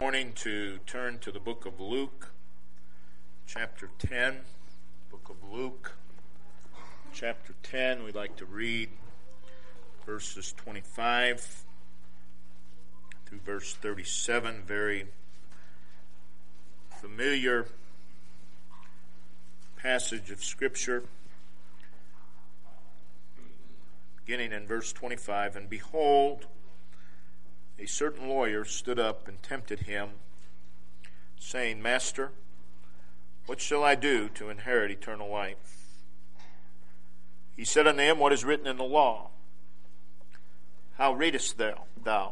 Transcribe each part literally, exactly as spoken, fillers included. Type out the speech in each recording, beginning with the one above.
morning to turn to the book of Luke, chapter ten. Book of Luke, chapter ten. We'd like to read verses twenty-five through verse thirty-seven. Very familiar passage of Scripture. Beginning in verse twenty-five, and behold, a certain lawyer stood up and tempted him, saying, Master, what shall I do to inherit eternal life? He said unto him, What is written in the law? How readest thou? thou?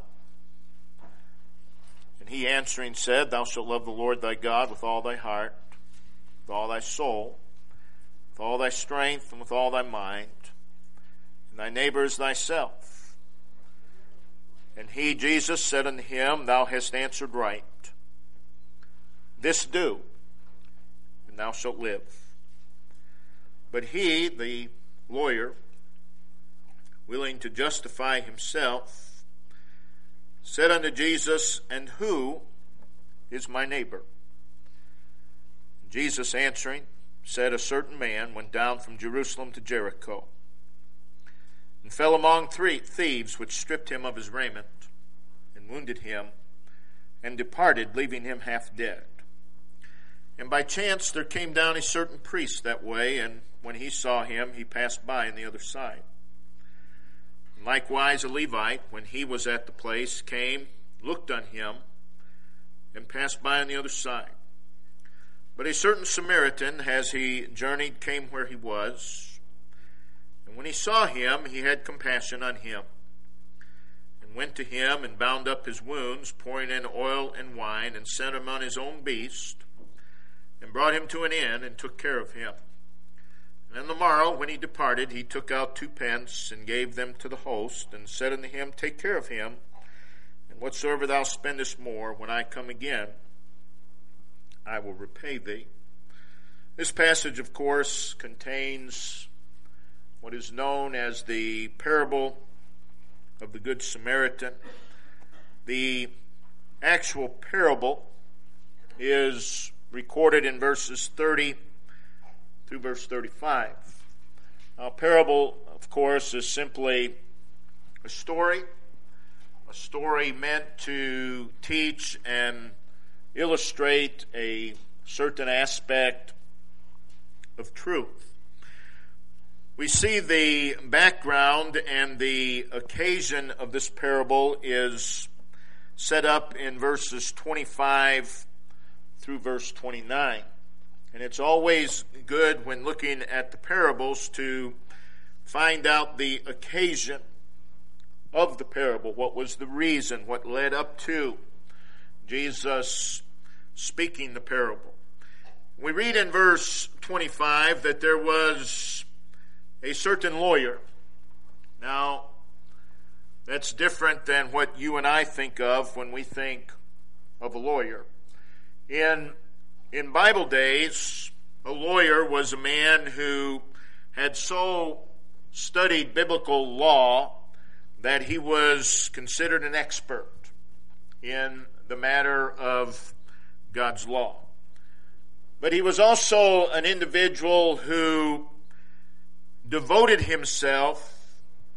And he answering said, Thou shalt love the Lord thy God with all thy heart, with all thy soul, with all thy strength, and with all thy mind, and thy neighbor as thyself. And he, Jesus, said unto him, Thou hast answered right. This do, and thou shalt live. But he, the lawyer, willing to justify himself, said unto Jesus, And who is my neighbor? Jesus answering said, A certain man went down from Jerusalem to Jericho, and fell among three thieves, which stripped him of his raiment, and wounded him, and departed, leaving him half dead. And by chance there came down a certain priest that way, and when he saw him, he passed by on the other side. And likewise a Levite, when he was at the place, came, looked on him, and passed by on the other side. But a certain Samaritan, as he journeyed, came where he was. And when he saw him, he had compassion on him, and went to him and bound up his wounds, pouring in oil and wine, and sent him on his own beast, and brought him to an inn, and took care of him. And on the morrow, when he departed, he took out two pence, and gave them to the host, and said unto him, Take care of him, and whatsoever thou spendest more, when I come again, I will repay thee. This passage, of course, contains what is known as the parable of the Good Samaritan. The actual parable is recorded in verses thirty through verse thirty-five. Now, a parable, of course, is simply a story, a story meant to teach and illustrate a certain aspect of truth. We see the background and the occasion of this parable is set up in verses twenty-five through verse twenty-nine. And it's always good when looking at the parables to find out the occasion of the parable. What was the reason? What led up to Jesus speaking the parable? We read in verse twenty-five that there was a certain lawyer. Now, that's different than what you and I think of when we think of a lawyer. In, in Bible days, a lawyer was a man who had so studied biblical law that he was considered an expert in the matter of God's law. But he was also an individual who devoted himself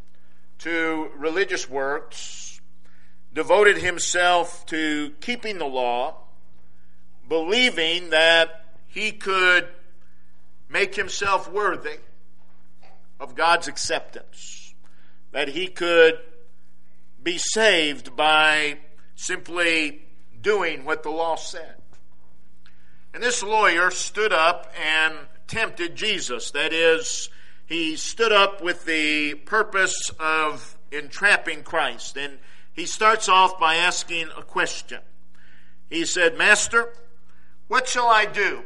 to religious works, devoted himself to keeping the law, believing that he could make himself worthy of God's acceptance, that he could be saved by simply doing what the law said. And this lawyer stood up and tempted Jesus. That is, he stood up with the purpose of entrapping Christ. And he starts off by asking a question. He said, Master, what shall I do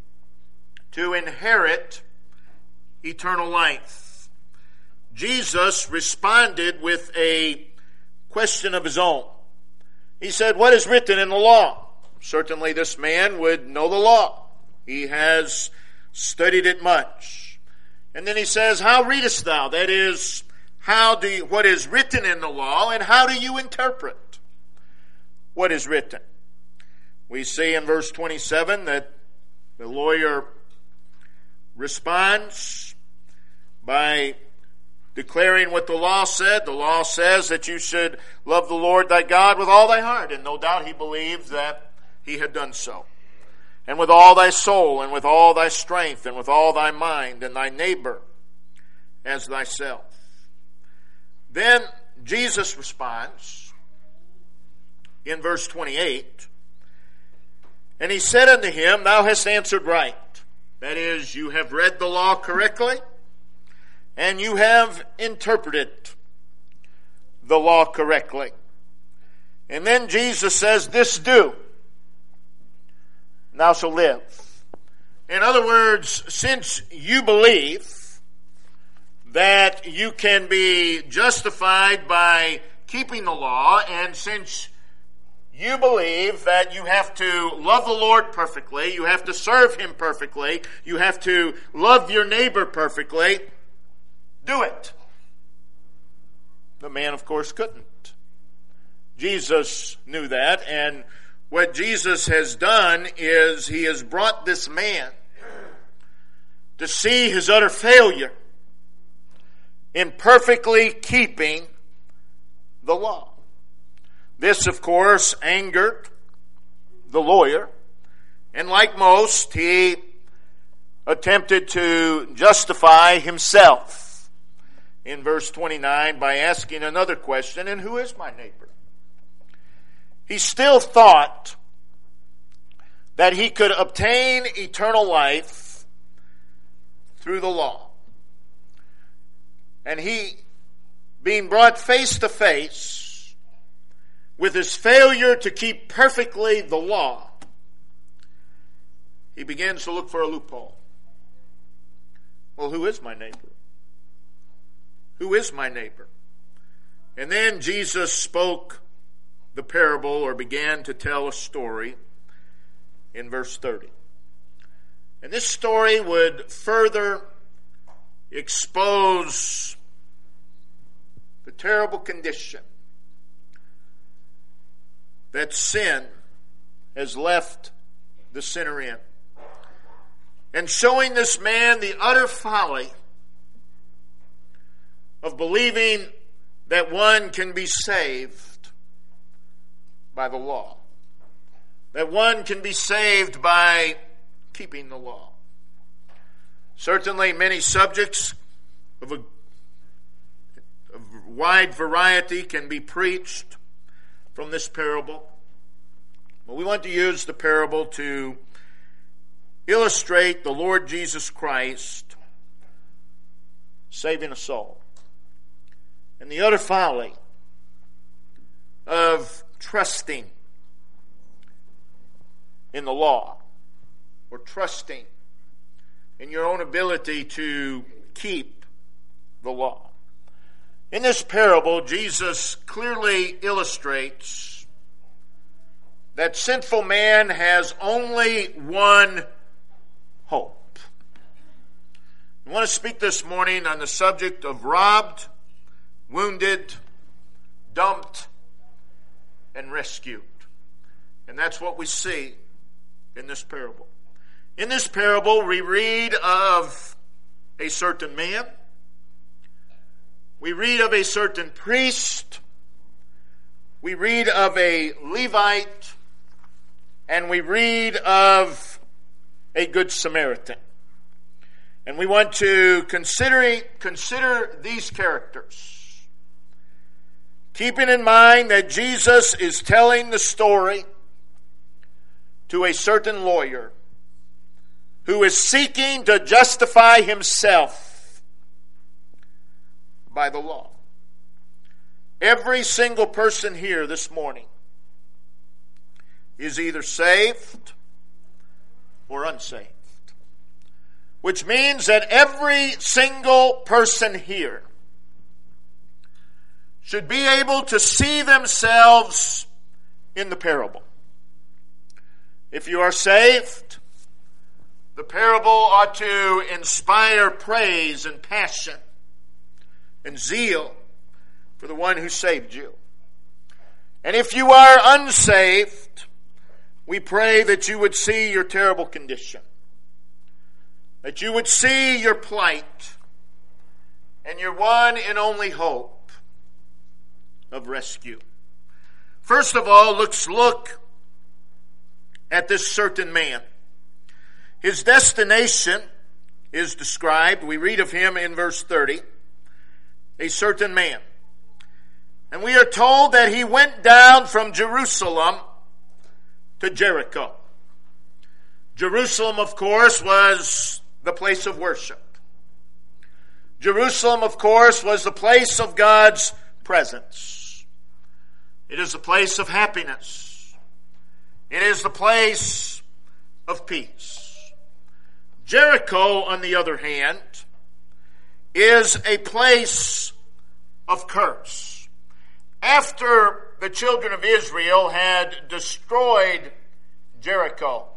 to inherit eternal life? Jesus responded with a question of his own. He said, What is written in the law? Certainly this man would know the law. He has studied it much. And then he says, How readest thou? That is, how do you, what is written in the law, and how do you interpret what is written? We see in verse twenty-seven that the lawyer responds by declaring what the law said. The law says that you should love the Lord thy God with all thy heart. And no doubt he believed that he had done so. And with all thy soul, and with all thy strength, and with all thy mind, and thy neighbor as thyself. Then Jesus responds in verse twenty-eight, and he said unto him, thou hast answered right. That is, you have read the law correctly, and you have interpreted the law correctly. And then Jesus says, this do, and thou shalt live. In other words, since you believe that you can be justified by keeping the law, and since you believe that you have to love the Lord perfectly, you have to serve him perfectly, you have to love your neighbor perfectly, do it. The man, of course, couldn't. Jesus knew that, and what Jesus has done is he has brought this man to see his utter failure in perfectly keeping the law. This, of course, angered the lawyer, and like most, he attempted to justify himself in verse twenty-nine by asking another question, and who is my neighbor? He still thought that he could obtain eternal life through the law. And he, being brought face to face with his failure to keep perfectly the law, he begins to look for a loophole. Well, who is my neighbor? Who is my neighbor? And then Jesus spoke the parable, or began to tell a story in verse thirty. And this story would further expose the terrible condition that sin has left the sinner in, and showing this man the utter folly of believing that one can be saved by the law, that one can be saved by keeping the law. Certainly many subjects of a, of wide variety can be preached from this parable. But we want to use the parable to illustrate the Lord Jesus Christ saving a soul, and the utter folly of trusting in the law, or trusting in your own ability to keep the law. In this parable, Jesus clearly illustrates that sinful man has only one hope. I want to speak this morning on the subject of robbed, wounded, dumped, and rescued. And that's what we see in this parable. In this parable, we read of a certain man. We read of a certain priest. We read of a Levite. And we read of a Good Samaritan. And we want to consider, consider these characters, keeping in mind that Jesus is telling the story to a certain lawyer who is seeking to justify himself by the law. Every single person here this morning is either saved or unsaved, which means that every single person here should be able to see themselves in the parable. If you are saved, the parable ought to inspire praise and passion and zeal for the one who saved you. And if you are unsaved, we pray that you would see your terrible condition, that you would see your plight, and your one and only hope of rescue. First of all, let's look at this certain man. His destination is described. We read of him in verse thirty. A certain man. And we are told that he went down from Jerusalem to Jericho. Jerusalem, of course, was the place of worship. Jerusalem, of course, was the place of God's presence. It is the place of happiness. It is the place of peace. Jericho, on the other hand, is a place of curse. After the children of Israel had destroyed Jericho,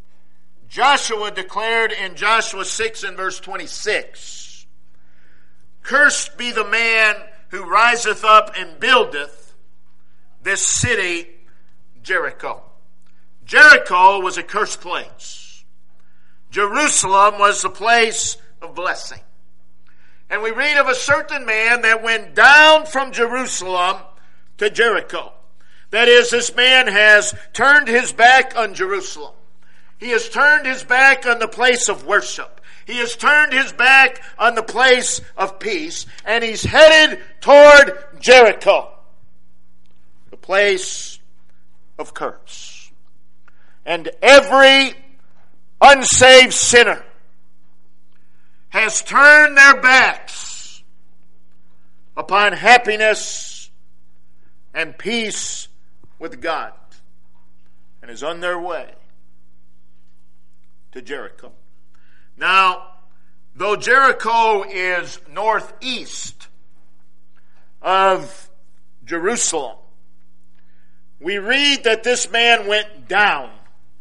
Joshua declared in Joshua six and verse twenty-six, "Cursed be the man who riseth up and buildeth this city Jericho." Jericho was a cursed place. Jerusalem was the place of blessing. And we read of a certain man that went down from Jerusalem to Jericho. That is, this man has turned his back on Jerusalem. He has turned his back on the place of worship. He has turned his back on the place of peace. And he's headed toward Jericho, the place of curse. And every unsaved sinner has turned their backs upon happiness and peace with God and is on their way to Jericho. Now, though Jericho is northeast of Jerusalem, we read that this man went down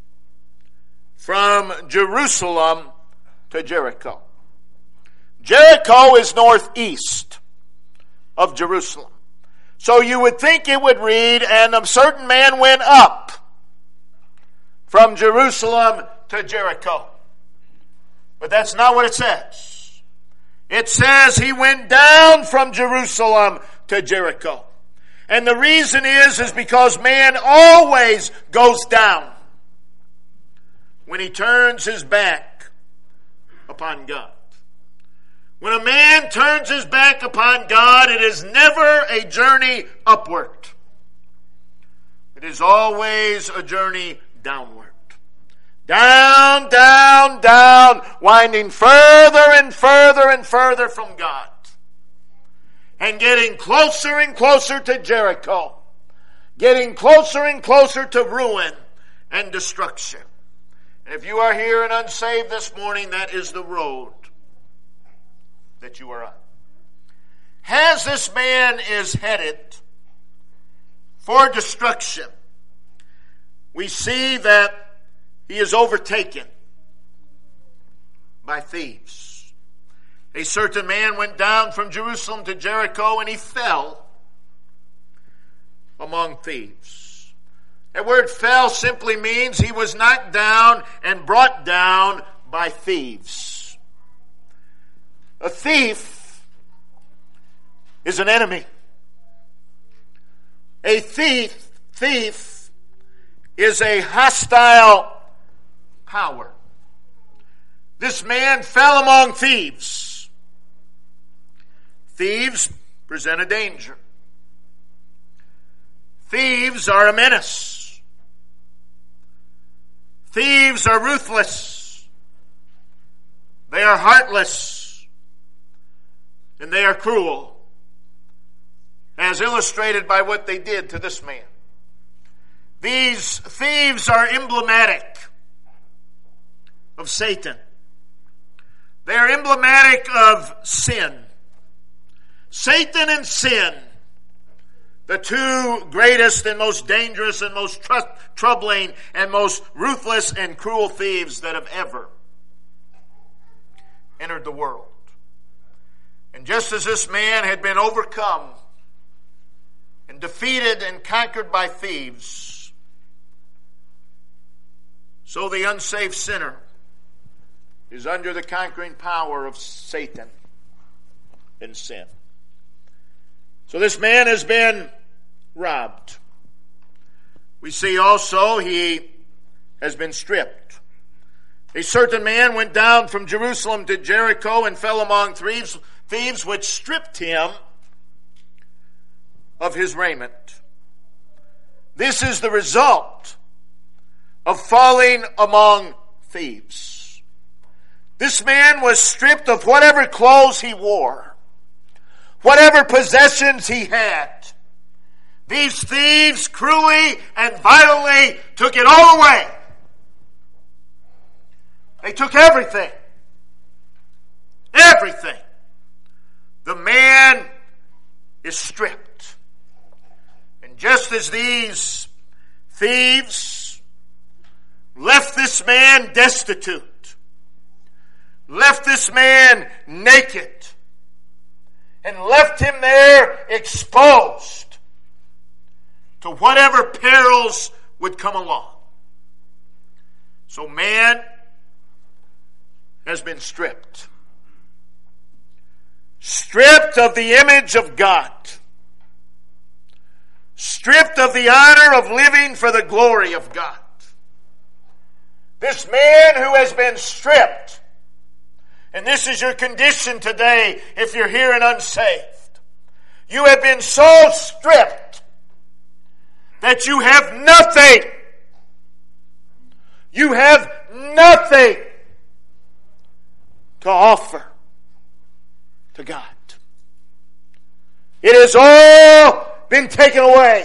from Jerusalem to Jericho. Jericho is northeast of Jerusalem. So you would think it would read, and a certain man went up from Jerusalem to Jericho. But that's not what it says. It says he went down from Jerusalem to Jericho. And the reason is, is because man always goes down when he turns his back upon God. When a man turns his back upon God, it is never a journey upward. It is always a journey downward. Down, down, down, winding further and further and further from God. And getting closer and closer to Jericho. Getting closer and closer to ruin and destruction. And if you are here and unsaved this morning, that is the road that you are on. As this man is headed for destruction, we see that he is overtaken by thieves. A certain man went down from Jerusalem to Jericho, and he fell among thieves. That word fell simply means he was knocked down and brought down by thieves. A thief is an enemy. A thief, thief is a hostile power. This man fell among thieves. Thieves present a danger. Thieves are a menace. Thieves are ruthless. They are heartless. And they are cruel, as illustrated by what they did to this man. These thieves are emblematic of Satan. They are emblematic of sin. Satan and sin, the two greatest and most dangerous and most tr- troubling and most ruthless and cruel thieves that have ever entered the world. And just as this man had been overcome and defeated and conquered by thieves, So the unsaved sinner is under the conquering power of Satan and sin. So this man has been robbed. We see also he has been stripped. A certain man went down from Jerusalem to Jericho and fell among thieves, thieves which stripped him of his raiment. This is the result of falling among thieves. This man was stripped of whatever clothes he wore, whatever possessions he had. These thieves cruelly and violently took it all away. They took everything. Everything. The man is stripped. And just as these thieves left this man destitute, left this man naked, and left him there exposed to whatever perils would come along. So man has been stripped. Stripped of the image of God. Stripped of the honor of living for the glory of God. This man who has been stripped, and this is your condition today if you're here and unsaved. You have been so stripped that you have nothing. You have nothing to offer to God. It has all been taken away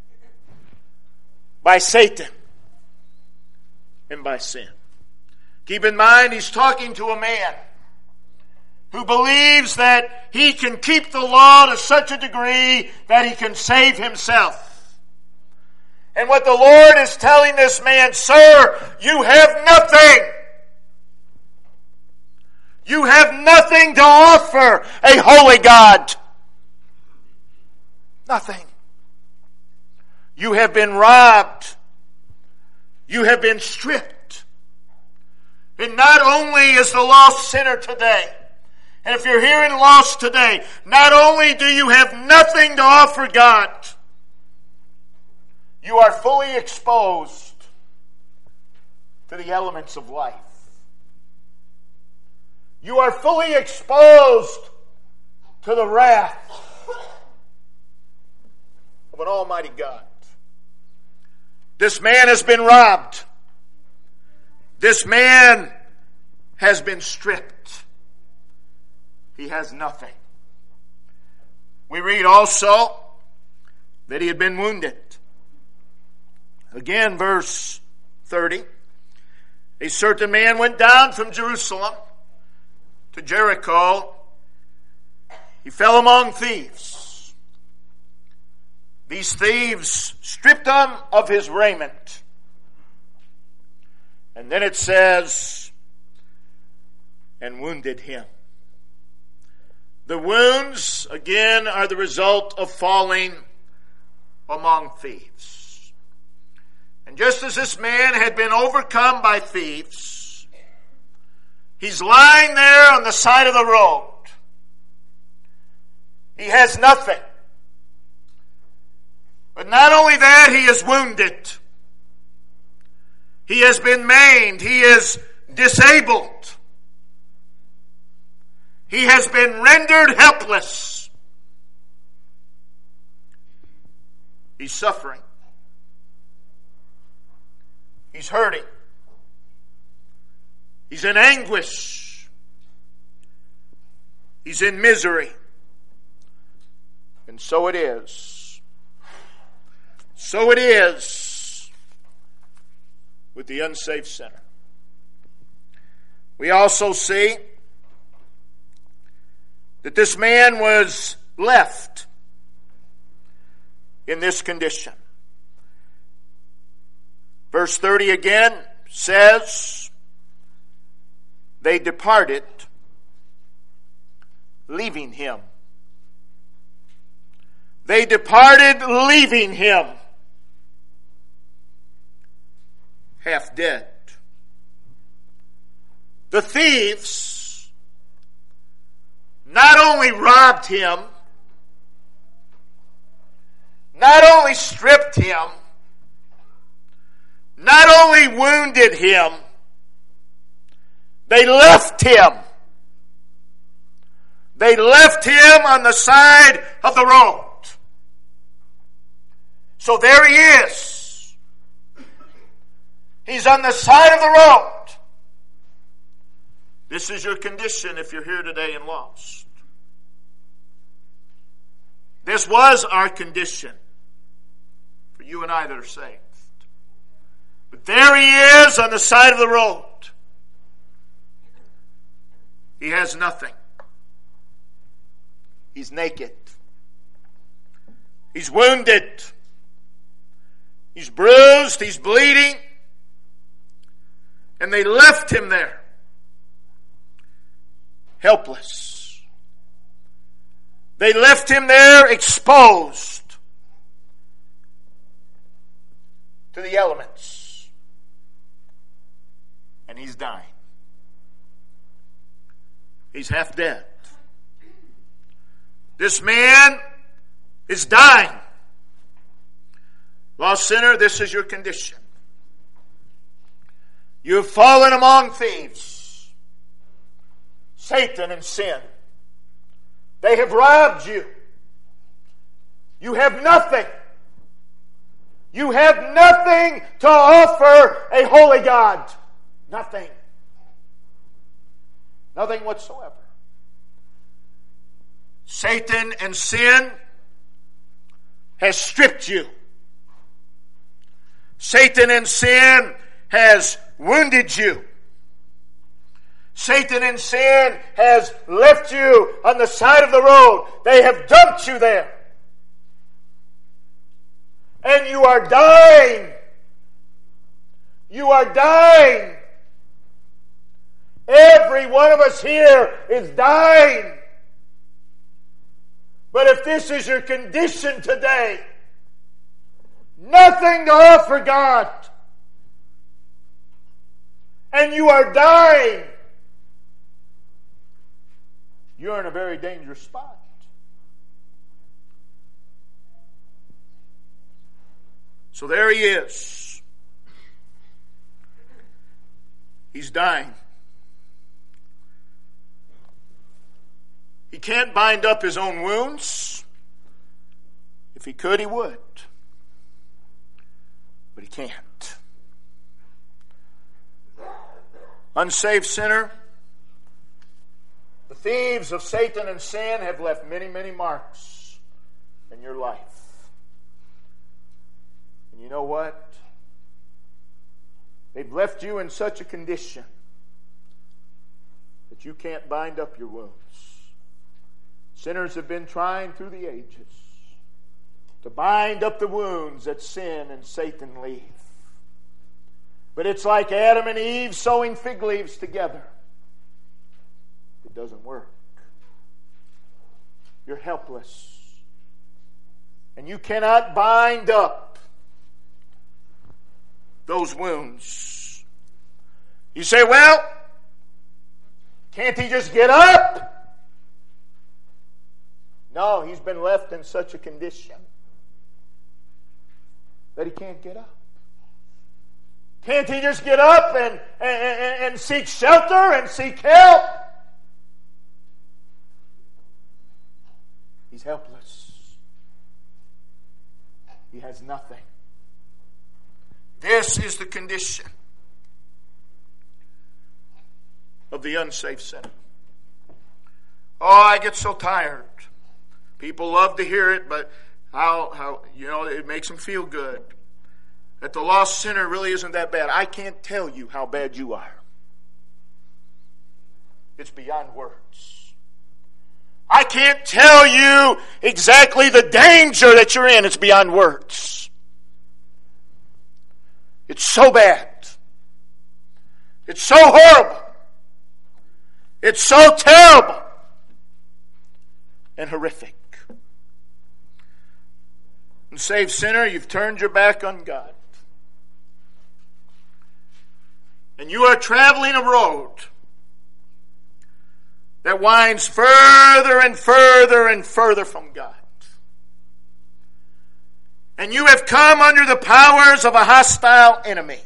by Satan and by sin. Keep in mind, he's talking to a man who believes that he can keep the law to such a degree that he can save himself. And what the Lord is telling this man, sir, you have nothing. You have nothing to offer a holy God. Nothing. You have been robbed. You have been stripped. And not only is the lost sinner today, and if you're here and lost today, not only do you have nothing to offer God, you are fully exposed to the elements of life. You are fully exposed to the wrath of an almighty God. This man has been robbed. This man has been stripped. He has nothing. We read also that he had been wounded. Again, verse thirty. A certain man went down from Jerusalem to Jericho. He fell among thieves. These thieves stripped him of his raiment. And then it says, and wounded him. The wounds, again, are the result of falling among thieves. And just as this man had been overcome by thieves, he's lying there on the side of the road. He has nothing. But not only that, he is wounded. He has been maimed. He is disabled. He has been rendered helpless. He's suffering. He's hurting. He's in anguish. He's in misery. And so it is. So it is with the unsaved sinner. We also see that this man was left in this condition. Verse thirty again says, they departed, leaving him. They departed, leaving him half dead. The thieves not only robbed him, not only stripped him, not only wounded him, they left him. They left him on the side of the road. So there he is. He's on the side of the road. This is your condition if you're here today and lost. This was our condition for you and I that are saved. But there he is on the side of the road. He has nothing. He's naked. He's wounded. He's bruised. He's bleeding. And they left him there. Helpless. They left him there exposed to the elements. And he's dying. He's half dead. This man is dying. Lost sinner, this is your condition. You have fallen among thieves. Satan and sin. They have robbed you. You have nothing. You have nothing to offer a holy God. Nothing. Nothing whatsoever. Satan and sin has stripped you. Satan and sin has wounded you. Satan and sin has left you on the side of the road. They have dumped you there. And you are dying. You are dying. Every one of us here is dying. But if this is your condition today, nothing to offer God, and you are dying, you're in a very dangerous spot. So there he is. He's dying. He can't bind up his own wounds. If he could, he would. But he can't. Unsaved sinner, the thieves of Satan and sin have left many, many marks in your life. And you know what? They've left you in such a condition that you can't bind up your wounds. Sinners have been trying through the ages to bind up the wounds that sin and Satan leave. But it's like Adam and Eve sewing fig leaves together. It doesn't work. You're helpless. And you cannot bind up those wounds. You say, well, can't he just get up? No, he's been left in such a condition that he can't get up. Can't he just get up and, and, and seek shelter and seek help? He's helpless. He has nothing. This is the condition of the unsaved sinner. Oh, I get so tired. People love to hear it, but how, how, you know, it makes them feel good. That the lost sinner really isn't that bad. I can't tell you how bad you are. It's beyond words. I can't tell you exactly the danger that you're in. It's beyond words. It's so bad. It's so horrible. It's so terrible and horrific. And saved sinner, you've turned your back on God. And you are traveling a road that winds further and further and further from God. And you have come under the powers of a hostile enemy,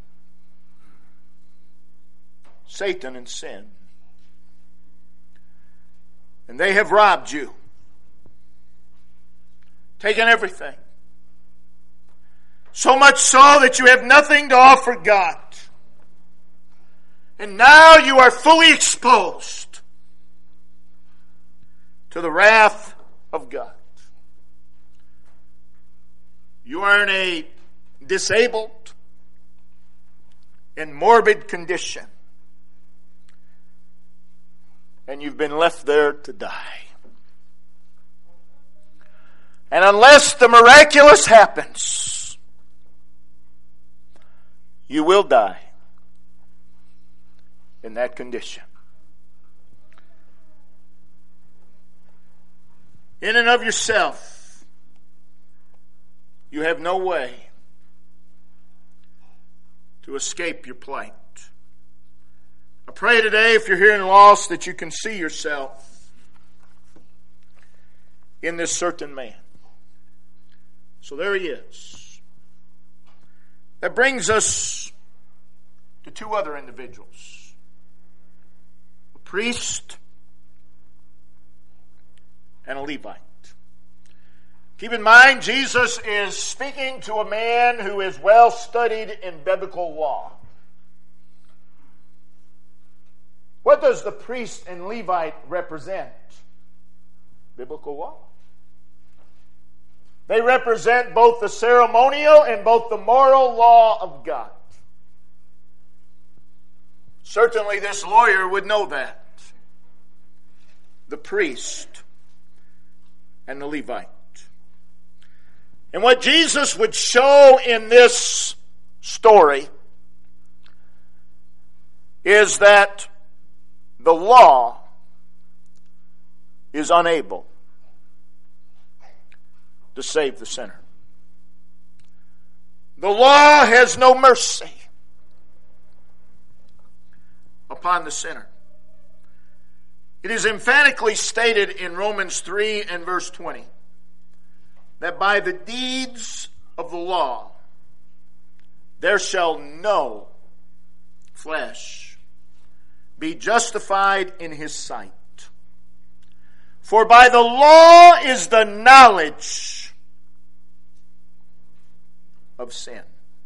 Satan and sin. And they have robbed you, taken everything. So much so that you have nothing to offer God. And now you are fully exposed to the wrath of God. You are in a disabled and morbid condition. And you've been left there to die. And unless the miraculous happens, you will die in that condition. In and of yourself, you have no way to escape your plight. I pray today, if you're here and lost, that you can see yourself in this certain man. So there he is. That brings us to two other individuals. A priest and a Levite. Keep in mind, Jesus is speaking to a man who is well studied in biblical law. What does the priest and Levite represent? Biblical law. They represent both the ceremonial and both the moral law of God. Certainly this lawyer would know that. The priest and the Levite. And what Jesus would show in this story is that the law is unable to save the sinner. The law has no mercy upon the sinner. It is emphatically stated in Romans three and verse twenty that by the deeds of the law there shall no flesh be justified in his sight. For by the law is the knowledge of sin.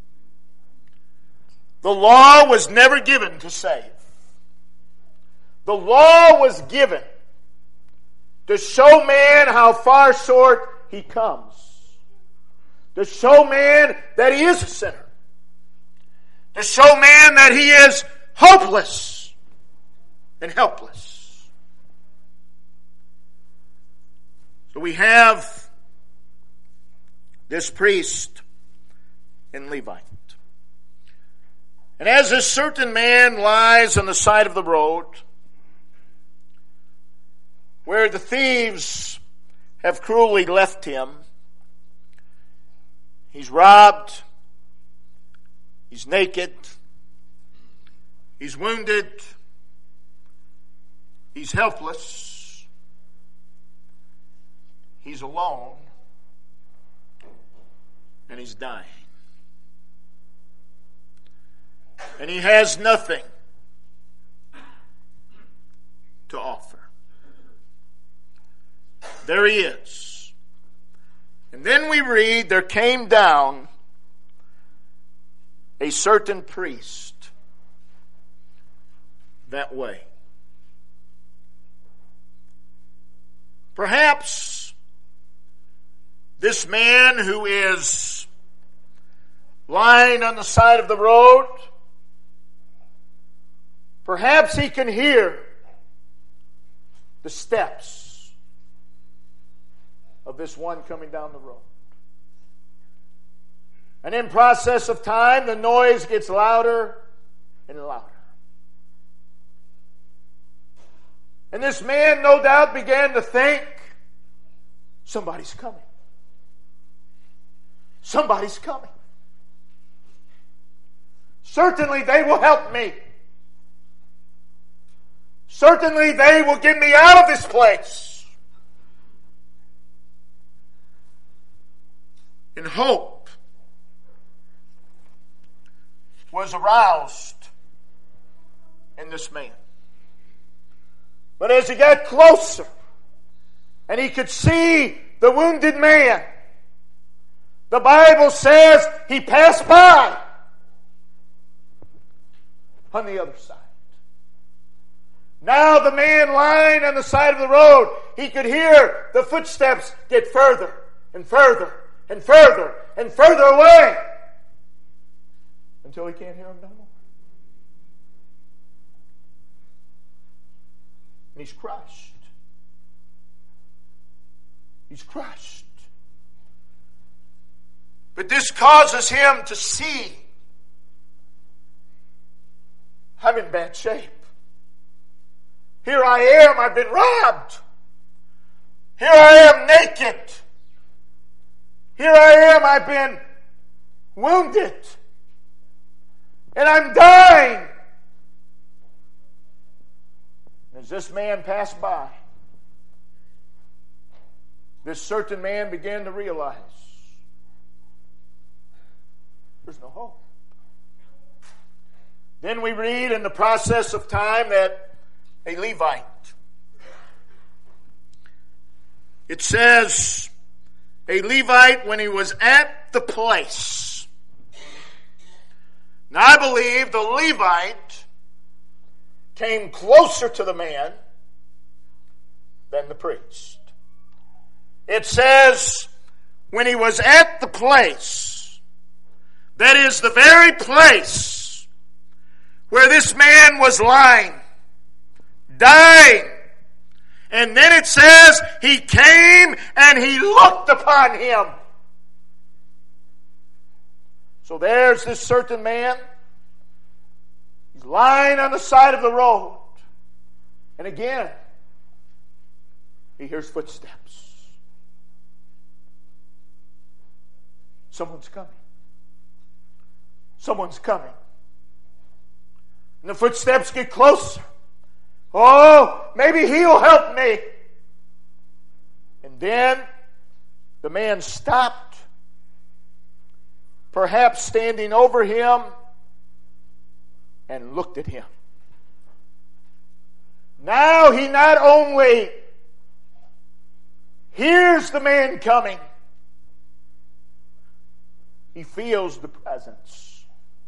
The law was never given to save. The law was given to show man how far short he comes. To show man that he is a sinner. To show man that he is hopeless and helpless. So we have this priest and Levite. And as this certain man lies on the side of the road, where the thieves have cruelly left him, he's robbed, he's naked, he's wounded, he's helpless, he's alone, and he's dying. And he has nothing to offer. There he is. And then we read, there came down a certain priest that way. Perhaps this man who is lying on the side of the road, perhaps he can hear the steps of this one coming down the road. And in process of time, the noise gets louder and louder. And this man, no doubt, began to think, somebody's coming. Somebody's coming. Certainly they will help me. Certainly they will get me out of this place. And hope was aroused in this man. But as he got closer and he could see the wounded man, the Bible says he passed by on the other side. Now the man lying on the side of the road, he could hear the footsteps get further and further and further and further away until he can't hear them no more. And he's crushed. He's crushed. But this causes him to see, I'm in bad shape. Here I am, I've been robbed. Here I am naked. Here I am, I've been wounded. And I'm dying. As this man passed by, this certain man began to realize there's no hope. Then we read in the process of time that a Levite, it says, a Levite when he was at the place. Now I believe the Levite came closer to the man than the priest. It says, when he was at the place, that is the very place where this man was lying, dying. And then it says, he came and he looked upon him. So there's this certain man. He's lying on the side of the road. And again, he hears footsteps. Someone's coming. Someone's coming. And the footsteps get closer. Oh, maybe he'll help me. And then the man stopped, perhaps standing over him, and looked at him. Now he not only hears the man coming, he feels the presence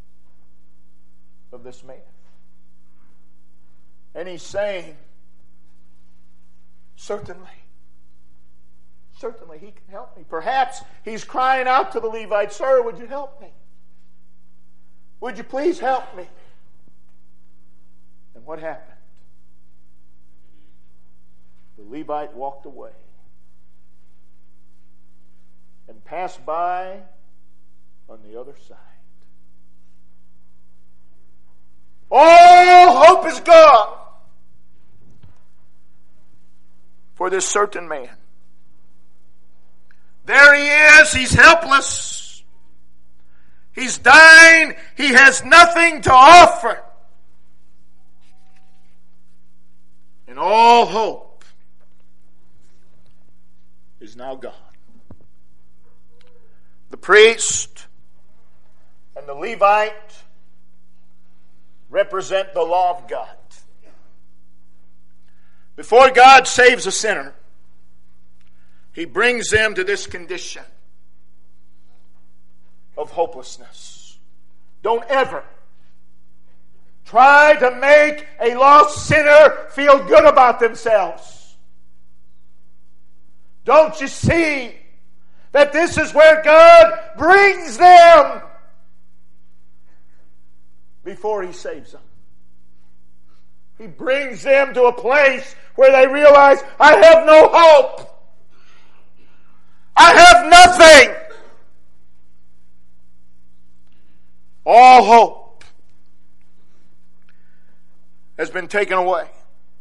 of this man. And he's saying, certainly, certainly he can help me. Perhaps he's crying out to the Levite, sir, would you help me? Would you please help me? And what happened? The Levite walked away and passed by on the other side. All hope is gone for this certain man. There he is. He's helpless. He's dying. He has nothing to offer. And all hope is now gone. The priest and the Levite represent the law of God. Before God saves a sinner, He brings them to this condition of hopelessness. Don't ever try to make a lost sinner feel good about themselves. Don't you see that this is where God brings them before He saves them? He brings them to a place where they realize, I have no hope. I have nothing. All hope has been taken away.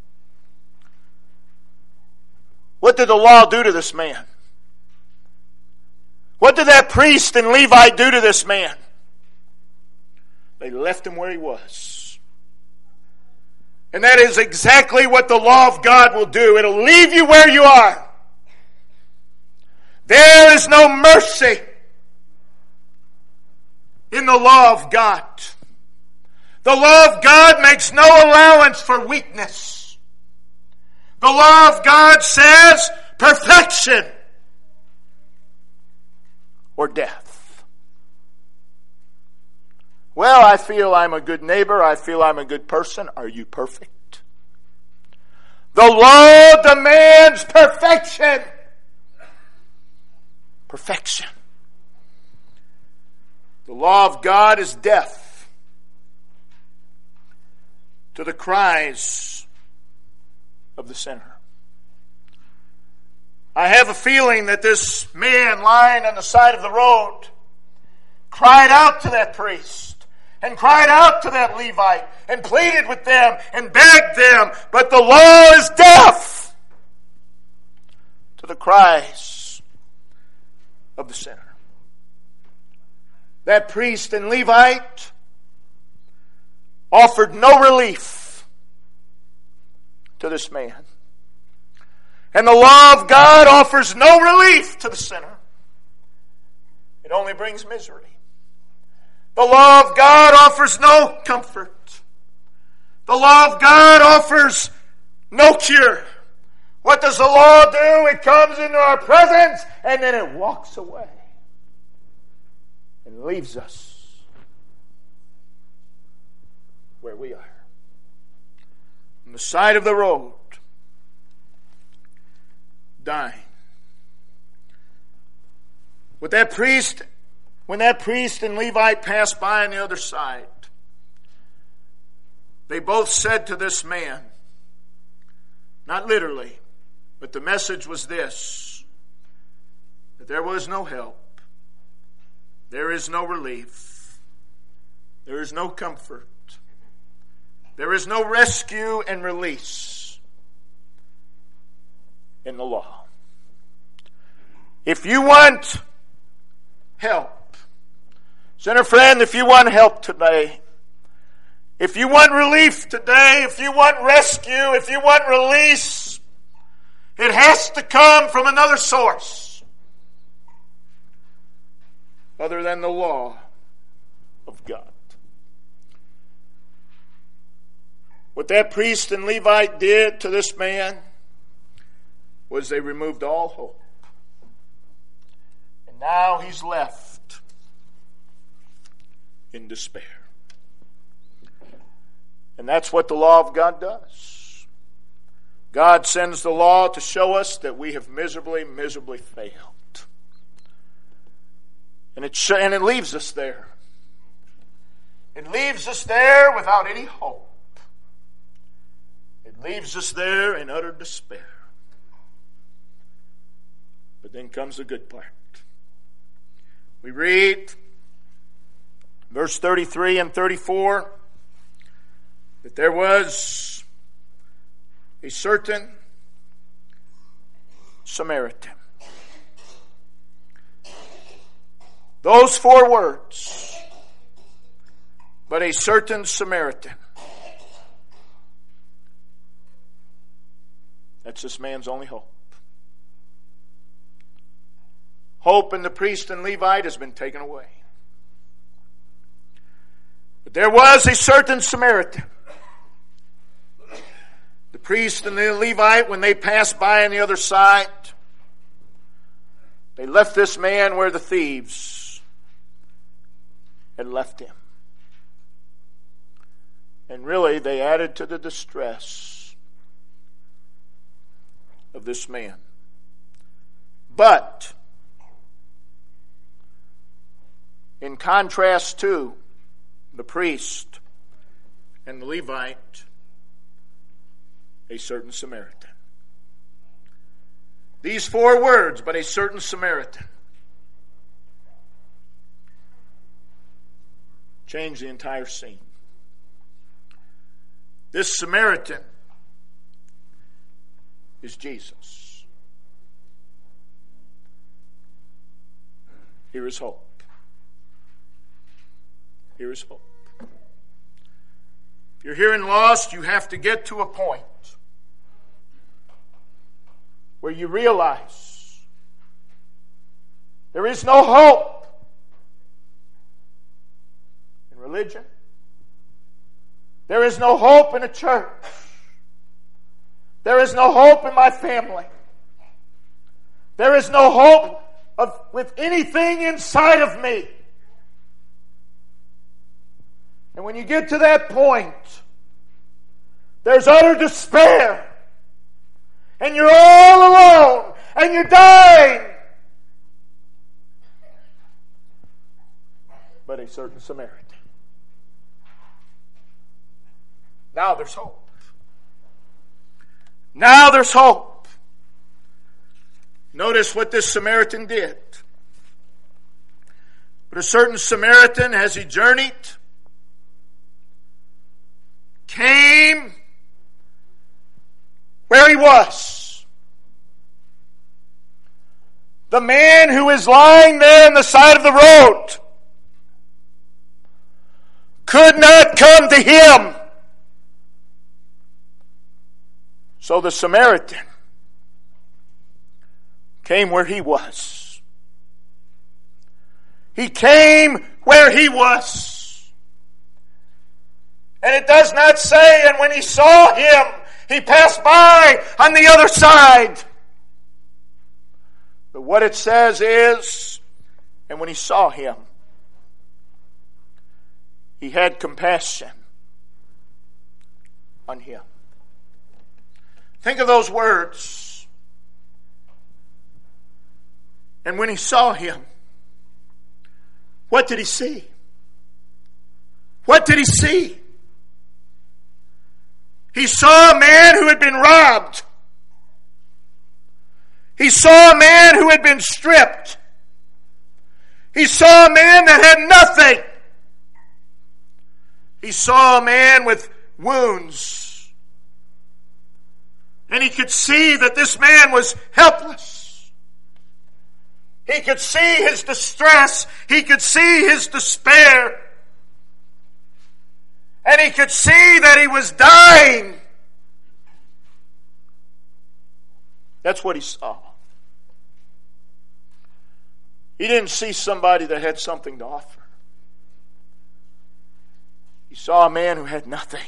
What did the law do to this man? What did that priest and Levite do to this man? They left him where he was. And that is exactly what the law of God will do. It'll leave you where you are. There is no mercy in the law of God. The law of God makes no allowance for weakness. The law of God says perfection or death. Well, I feel I'm a good neighbor. I feel I'm a good person. Are you perfect? The law demands perfection. Perfection. The law of God is death to the cries of the sinner. I have a feeling that this man lying on the side of the road cried out to that priest and cried out to that Levite and pleaded with them and begged them, but the law is deaf to the cries of the sinner. That priest and Levite offered no relief to this man. And the law of God offers no relief to the sinner. It only brings misery. The law of God offers no comfort. The law of God offers no cure. What does the law do? It comes into our presence and then it walks away and leaves us where we are. On the side of the road, dying. With that priest, when that priest and Levite passed by on the other side, they both said to this man, not literally, but the message was this, that there was no help, there is no relief, there is no comfort, there is no rescue and release in the law. If you want help, sinner friend, if you want help today, if you want relief today, if you want rescue, if you want release, it has to come from another source other than the law of God. What that priest and Levite did to this man was they removed all hope. And now he's left in despair. And that's what the law of God does. God sends the law to show us that we have miserably, miserably failed. And it, sh- and it leaves us there. It leaves us there without any hope. It leaves us there in utter despair. But then comes the good part. We read verse thirty-three and thirty-four that there was a certain Samaritan. Those four words, but a certain Samaritan. That's this man's only hope. Hope in the priest and Levite has been taken away. But there was a certain Samaritan. The priest and the Levite, when they passed by on the other side, they left this man where the thieves had left him. And really, they added to the distress of this man. But in contrast to the priest and the Levite, a certain Samaritan. These four words, but a certain Samaritan, change the entire scene. This Samaritan is Jesus. Here is hope. Here is hope. If you're hearing lost, you have to get to a point where you realize there is no hope in religion. There is no hope in a church. There is no hope in my family. There is no hope of, with anything inside of me. And when you get to that point, there's utter despair. And you're all alone. And you're dying. But a certain Samaritan. Now there's hope. Now there's hope. Notice what this Samaritan did. But a certain Samaritan, as he journeyed, came where he was. The man who is lying there on the side of the road could not come to him. So the Samaritan came where he was. He came where he was. And it does not say, and when he saw him, he passed by on the other side. But what it says is, and when he saw him, he had compassion on him. Think of those words. And when he saw him, what did he see? What did he see? He saw a man who had been robbed. He saw a man who had been stripped. He saw a man that had nothing. He saw a man with wounds. And he could see that this man was helpless. He could see his distress. He could see his despair. And he could see that he was dying. That's what he saw. He didn't see somebody that had something to offer. He saw a man who had nothing.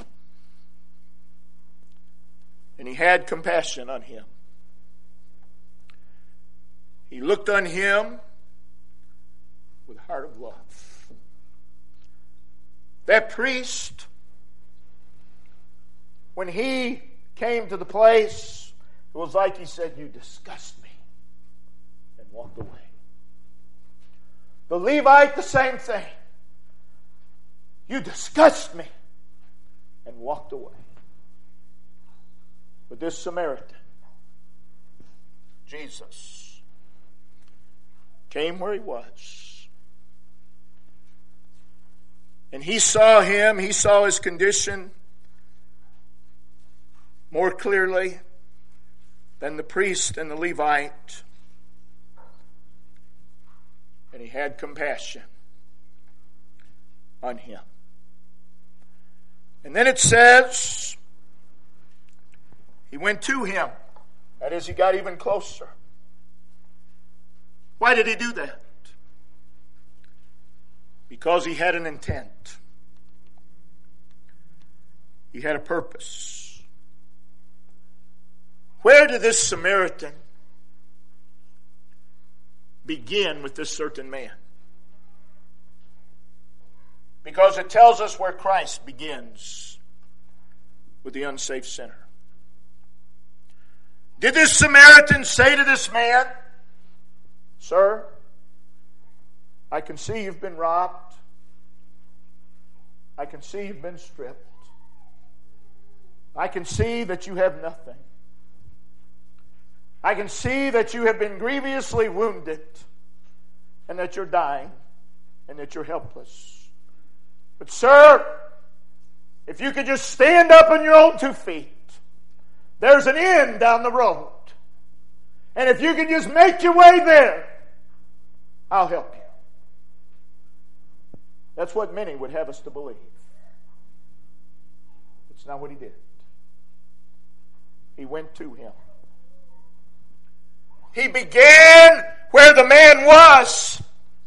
And he had compassion on him. He looked on him with a heart of love. That priest, when he came to the place, it was like he said, "You disgust me," and walked away. The Levite, the same thing. "You disgust me," and walked away. But this Samaritan, Jesus, came where he was. And he saw him, he saw his condition more clearly than the priest and the Levite. And he had compassion on him. And then it says, he went to him. That is, he got even closer. Why did he do that? Because he had an intent. He had a purpose. Where did this Samaritan begin with this certain man? Because it tells us where Christ begins, with the unsaved sinner. Did this Samaritan say to this man, "Sir, I can see you've been robbed. I can see you've been stripped. I can see that you have nothing. I can see that you have been grievously wounded and that you're dying and that you're helpless. But sir, if you could just stand up on your own two feet, there's an inn down the road. And if you can just make your way there, I'll help you." That's what many would have us to believe. not what he did. He went to him. He began where the man was.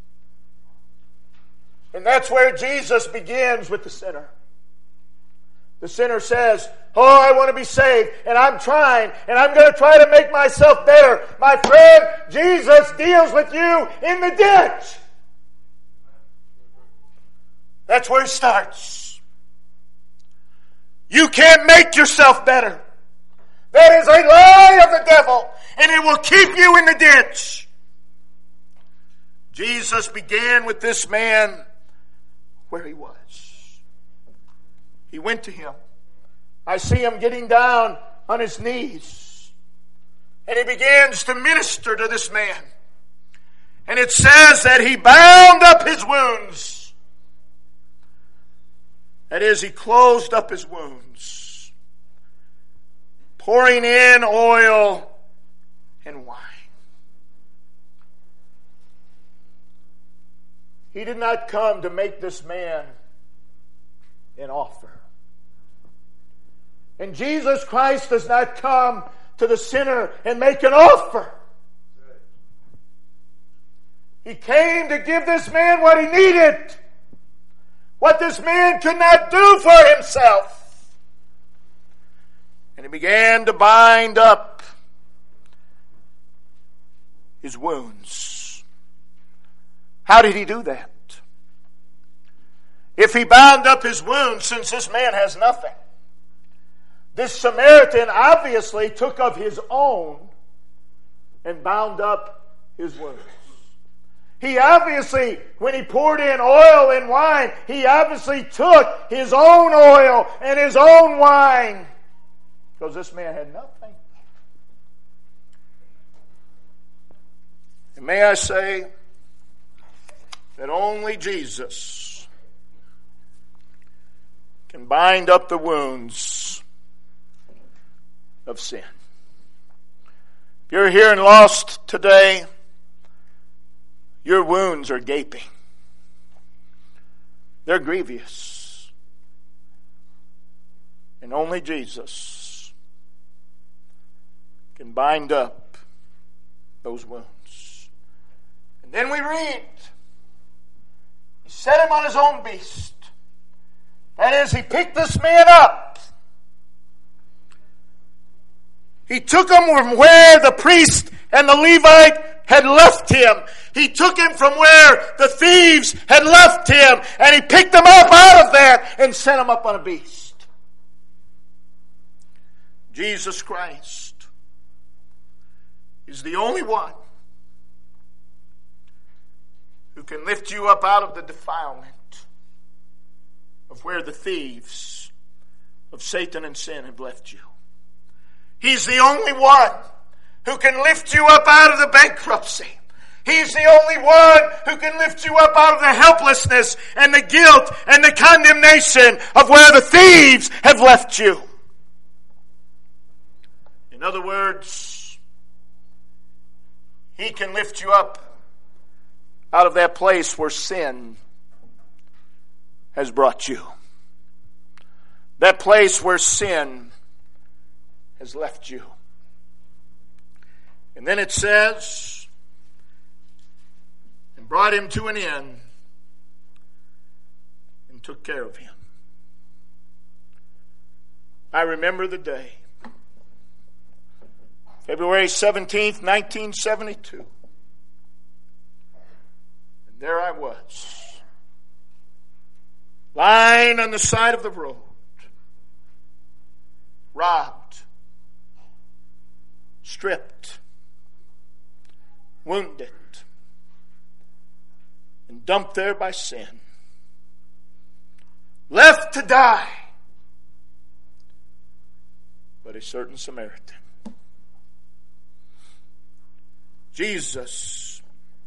And that's where Jesus begins with the sinner. The sinner says, oh, I want to be saved, and I'm trying, and I'm going to try to make myself better. My friend, Jesus deals with you in the ditch. That's where it starts. You can't make yourself better. That is a lie of the devil, and it will keep you in the ditch. Jesus began with this man where he was. He went to him. I see him getting down on his knees. And he begins to minister to this man. And it says that he bound up his wounds. That is, he closed up his wounds, pouring in oil and wine. He did not come to make this man an offer. And Jesus Christ does not come to the sinner and make an offer. He came to give this man what he needed. What this man could not do for himself. And he began to bind up his wounds. How did he do that? If he bound up his wounds, since this man has nothing, this Samaritan obviously took of his own and bound up his wounds. He obviously, when he poured in oil and wine, he obviously took his own oil and his own wine. Because this man had nothing. And may I say that only Jesus can bind up the wounds of sin. If you're here and lost today, your wounds are gaping. They're grievous. And only Jesus can bind up those wounds. And then we read, he set him on his own beast. That is, he picked this man up. He took him from where the priest and the Levite had left him. He took him from where the thieves had left him, and he picked him up out of that and set him up on a beast. Jesus Christ is the only one who can lift you up out of the defilement of where the thieves of Satan and sin have left you. He's the only one who can lift you up out of the bankruptcy. He's the only one who can lift you up out of the helplessness and the guilt and the condemnation of where the thieves have left you. In other words, he can lift you up out of that place where sin has brought you. That place where sin has left you. And then it says, and brought him to an inn and took care of him. I remember the day, February seventeenth, nineteen seventy-two. And there I was, lying on the side of the road, robbed, stripped, wounded, and dumped there by sin, left to die. But a certain Samaritan, Jesus,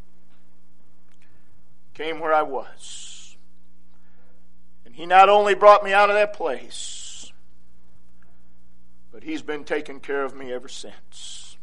came where I was. And he not only brought me out of that place, but he's been taking care of me ever since.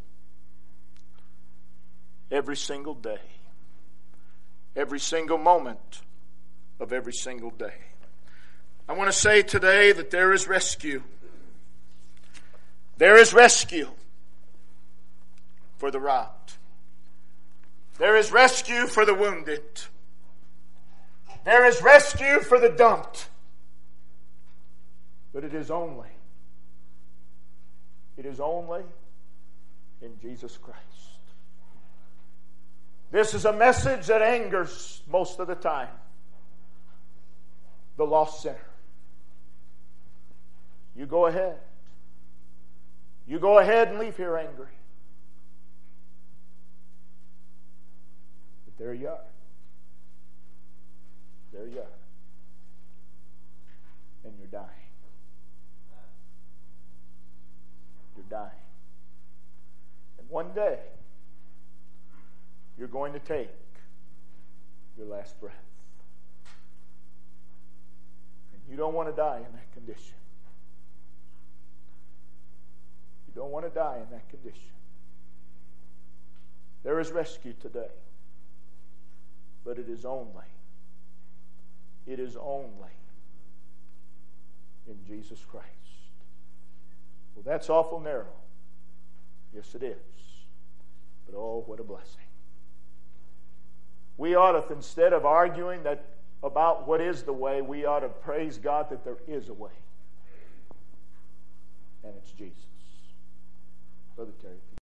Every single day. Every single moment of every single day. I want to say today that there is rescue. There is rescue for the robbed. There is rescue for the wounded. There is rescue for the dumped. But it is only, it is only in Jesus Christ. This is a message that angers most of the time the lost sinner. You go ahead. You go ahead and leave here angry. But there you are. There you are. And you're dying. You're dying. And one day, you're going to take your last breath. And you don't want to die in that condition. You don't want to die in that condition. There is rescue today. But it is only, it is only in Jesus Christ. Well, that's awful narrow. Yes, it is. But oh, what a blessing. We ought to, instead of arguing that about what is the way, we ought to praise God that there is a way. And it's Jesus. Brother Terry.